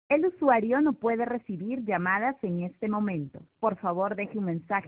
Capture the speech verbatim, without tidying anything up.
El usuario no puede recibir llamadas en este momento. Por favor, deje un mensaje